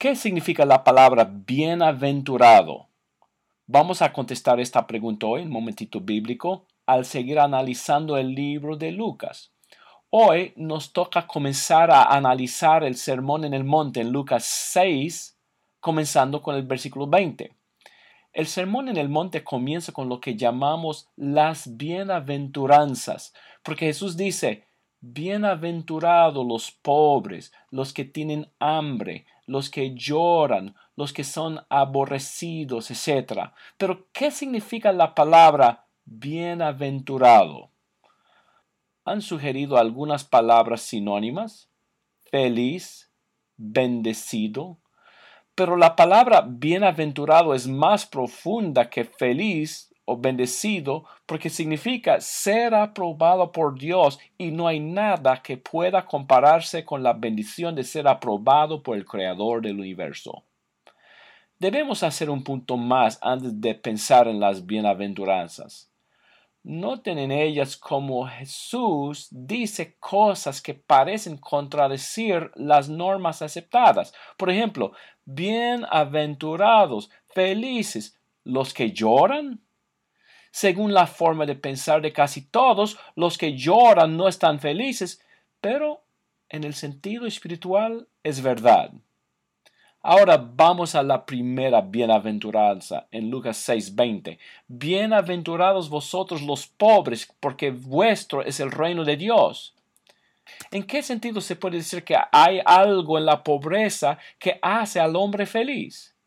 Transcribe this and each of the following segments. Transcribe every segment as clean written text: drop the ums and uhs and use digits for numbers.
¿Qué significa la palabra bienaventurado? Vamos a contestar esta pregunta hoy en un momentito bíblico al seguir analizando el libro de Lucas. Hoy nos toca comenzar a analizar el sermón en el monte en Lucas 6, comenzando con el versículo 20. El sermón en el monte comienza con lo que llamamos las bienaventuranzas, porque Jesús dice, bienaventurados los pobres, los que tienen hambre, los que lloran, los que son aborrecidos, etc. Pero, ¿qué significa la palabra bienaventurado? Han sugerido algunas palabras sinónimas, feliz, bendecido, pero la palabra bienaventurado es más profunda que feliz o bendecido porque significa ser aprobado por Dios y no hay nada que pueda compararse con la bendición de ser aprobado por el Creador del universo. Debemos hacer un punto más antes de pensar en las bienaventuranzas. Noten en ellas cómo Jesús dice cosas que parecen contradecir las normas aceptadas. Por ejemplo, bienaventurados, felices, los que lloran. Según la forma de pensar de casi todos, los que lloran no están felices, pero en el sentido espiritual es verdad. Ahora vamos a la primera bienaventuranza en Lucas 6:20. Bienaventurados vosotros los pobres, porque vuestro es el reino de Dios. ¿En qué sentido se puede decir que hay algo en la pobreza que hace al hombre feliz?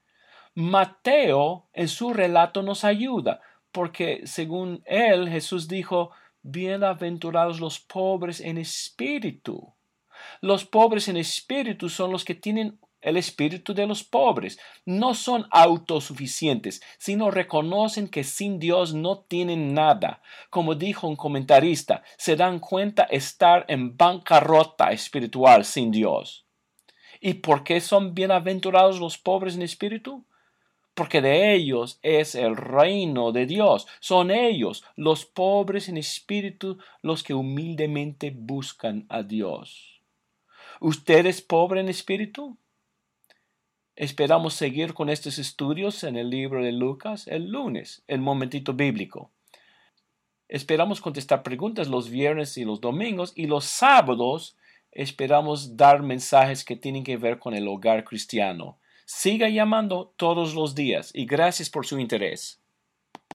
Mateo en su relato nos ayuda, porque según él Jesús dijo, bienaventurados los pobres en espíritu. Los pobres en espíritu son los que tienen el espíritu de los pobres. No son autosuficientes, sino reconocen que sin Dios no tienen nada. Como dijo un comentarista, se dan cuenta estar en bancarrota espiritual sin Dios. ¿Y por qué son bienaventurados los pobres en espíritu? Porque de ellos es el reino de Dios. Son ellos, los pobres en espíritu, los que humildemente buscan a Dios. ¿Usted es pobre en espíritu? Esperamos seguir con estos estudios en el libro de Lucas el lunes, el momentito bíblico. Esperamos contestar preguntas los viernes y los domingos y los sábados esperamos dar mensajes que tienen que ver con el hogar cristiano. Siga llamando todos los días y gracias por su interés.